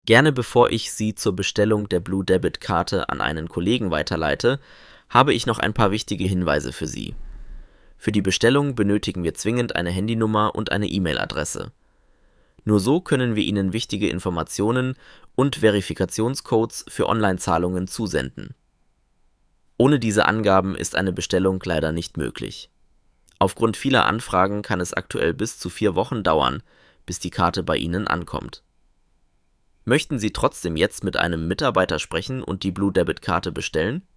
Gerne bevor ich Sie zur Bestellung der Blue Debit Karte an einen Kollegen weiterleite, habe ich noch ein paar wichtige Hinweise für Sie. Für die Bestellung benötigen wir zwingend eine Handynummer und eine E-Mail-Adresse. Nur so können wir Ihnen wichtige Informationen und Verifikationscodes für Online-Zahlungen zusenden. Ohne diese Angaben ist eine Bestellung leider nicht möglich. Aufgrund vieler Anfragen kann es aktuell bis zu 4 Wochen dauern, bis die Karte bei Ihnen ankommt. Möchten Sie trotzdem jetzt mit einem Mitarbeiter sprechen und die Blue Debit Karte bestellen?